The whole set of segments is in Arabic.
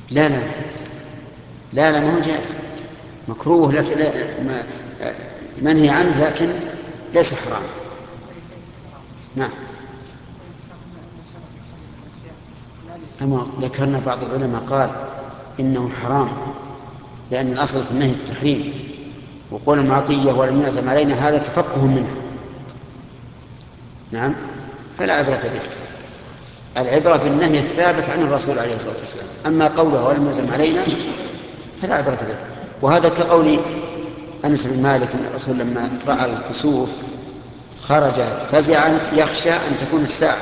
لا لا لا لا، ما هو جائز، مكروه لكن منهي عنه لكن ليس حرام. نعم. أما ذكرنا بعض العلماء قال إنه حرام لأن الأصل في النهي التحريم، وقول المعطية ولم يعزم علينا هذا تفقه منه. نعم، فلا عبرة به، العبرة بالنهي الثابت عن الرسول عليه الصلاة والسلام، أما قوله ولم يعزم علينا فلا عبرة به. وهذا كقول أنس بن مالك أن الرسول لما رأى الكسوف خرج فزعا يخشى أن تكون الساعة،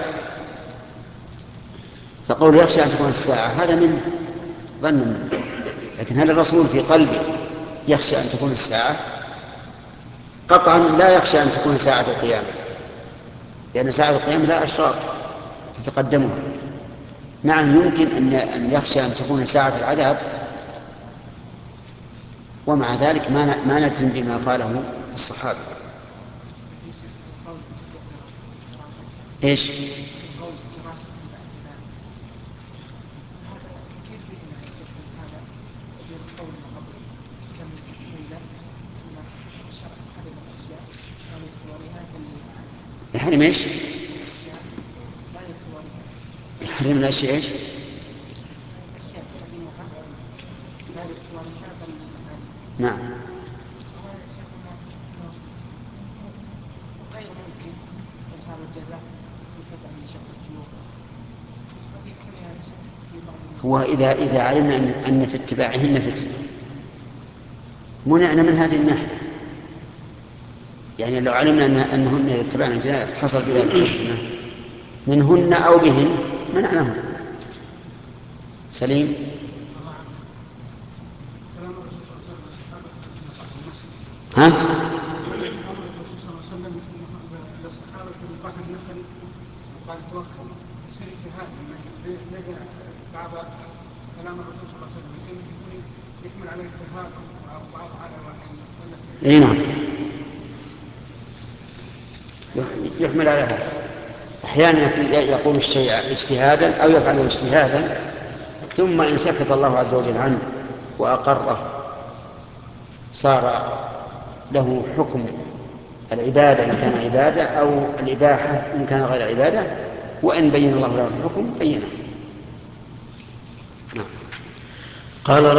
فقول يخشى أن تكون الساعة هذا من ظن منه، لكن هل الرسول في قلبه يخشى أن تكون الساعة؟ قطعا لا يخشى أن تكون ساعة القيامة، لأن ساعة القيامة لا أشراط تتقدمها. نعم، يمكن أن يخشى أن تكون ساعة العذاب، ومع ذلك ما نجزم بما قاله الصحابة. إيش؟ يحرم إيش؟ يحرم الأشياء إيش؟ نعم. هو إذا علمنا أن في اتباعهن فتنة منعنا من هذه الناحية، يعني لو علمنا أنهن إذا اتبعنا الجنائز حصل بذلك فتنة منهن أو بهن منعناهن. سليم. ها؟ للصحابة في بعض النقل وقال توكل يصير اجتهاد بعض كلام الرسول صلى الله عليه وسلم يكون يحمل على اجتهاد او بعض على الوحي. اي نعم، يحمل على هذا. احيانا يقول الشيء اجتهادا او يفعله اجتهادا، ثم ان سكت الله عز وجل عنه واقره صار له حكم العبادة إن كان عبادة، أو الإباحة إن كان غير عبادة، وإن بين الله له الحكم بينه. نعم. قال